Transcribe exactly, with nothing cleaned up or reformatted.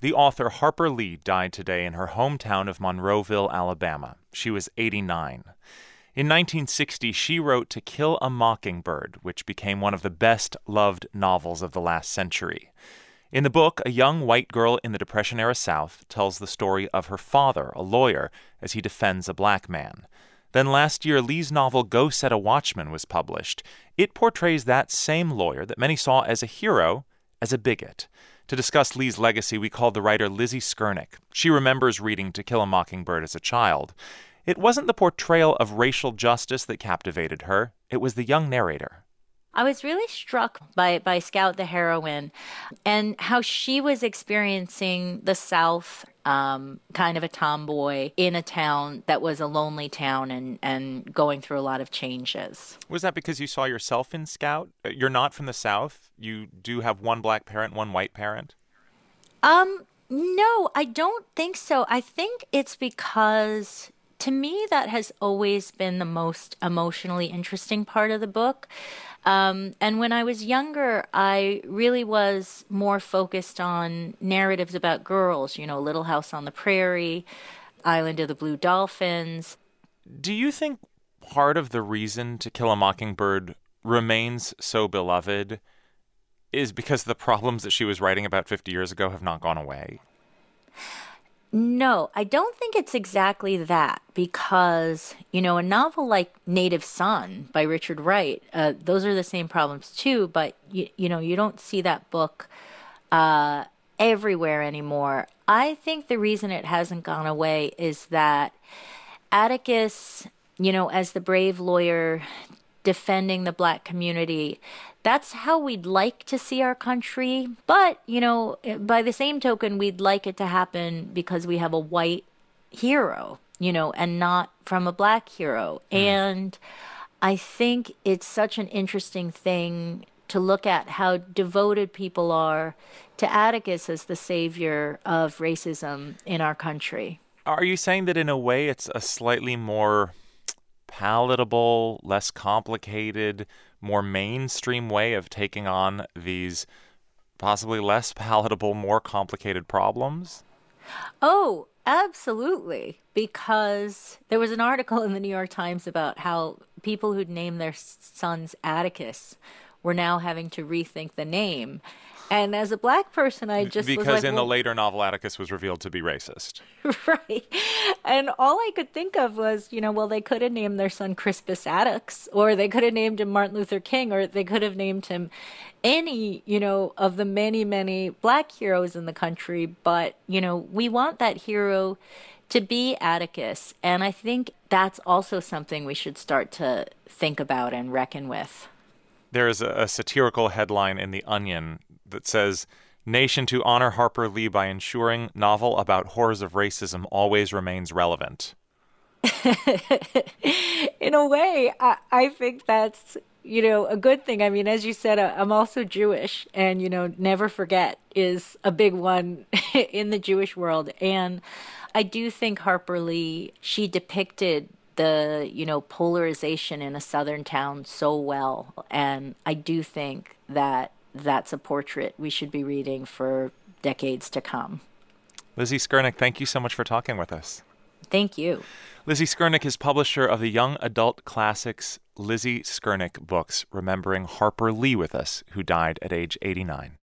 The author Harper Lee died today in her hometown of Monroeville, Alabama. She was eighty-nine. In nineteen sixty, she wrote To Kill a Mockingbird, which became one of the best-loved novels of the last century. In the book, a young white girl in the Depression-era South tells the story of her father, a lawyer, as he defends a black man. Then last year, Lee's novel Go Set a Watchman was published. It portrays that same lawyer that many saw as a hero as a bigot. To discuss Lee's legacy, we called the writer Lizzie Skurnick. She remembers reading To Kill a Mockingbird as a child. It wasn't the portrayal of racial justice that captivated her. It was the young narrator. I was really struck by, by Scout the heroine and how she was experiencing the South, um, kind of a tomboy in a town that was a lonely town and, and going through a lot of changes. Was that because you saw yourself in Scout? You're not from the South. You do have one black parent, one white parent. Um, no, I don't think so. I think it's because, to me, that has always been the most emotionally interesting part of the book. Um, and when I was younger, I really was more focused on narratives about girls, you know, Little House on the Prairie, Island of the Blue Dolphins. Do you think part of the reason To Kill a Mockingbird remains so beloved is because the problems that she was writing about fifty years ago have not gone away? No, I don't think it's exactly that, because, you know, a novel like Native Son by Richard Wright, uh, those are the same problems too, but, you, you know, you don't see that book uh, everywhere anymore. I think the reason it hasn't gone away is that Atticus, you know, as the brave lawyer defending the black community, that's how we'd like to see our country. But, you know, by the same token, we'd like it to happen because we have a white hero, you know, and not from a black hero. Mm. And I think it's such an interesting thing to look at how devoted people are to Atticus as the savior of racism in our country. Are you saying that in a way it's a slightly more palatable, less complicated, more mainstream way of taking on these possibly less palatable, more complicated problems? Oh, absolutely. Because there was an article in the New York Times about how people who'd named their sons Atticus were now having to rethink the name. And as a black person, I just because was like, in well, the later novel, Atticus was revealed to be racist. Right. And all I could think of was, you know, well, they could have named their son Crispus Attucks, or they could have named him Martin Luther King, or they could have named him any, you know, of the many, many black heroes in the country. But, you know, we want that hero to be Atticus. And I think that's also something we should start to think about and reckon with. There is a, a satirical headline in The Onion that says, "Nation to honor Harper Lee by ensuring novel about horrors of racism always remains relevant." In a way, I, I think that's, you know, a good thing. I mean, as you said, I'm also Jewish, and, you know, never forget is a big one in the Jewish world. And I do think Harper Lee, she depicted the, you know, polarization in a southern town so well. And I do think that that's a portrait we should be reading for decades to come. Lizzie Skurnick, thank you so much for talking with us. Thank you. Lizzie Skurnick is publisher of the young adult classics Lizzie Skurnick Books, remembering Harper Lee with us, who died at age eighty-nine.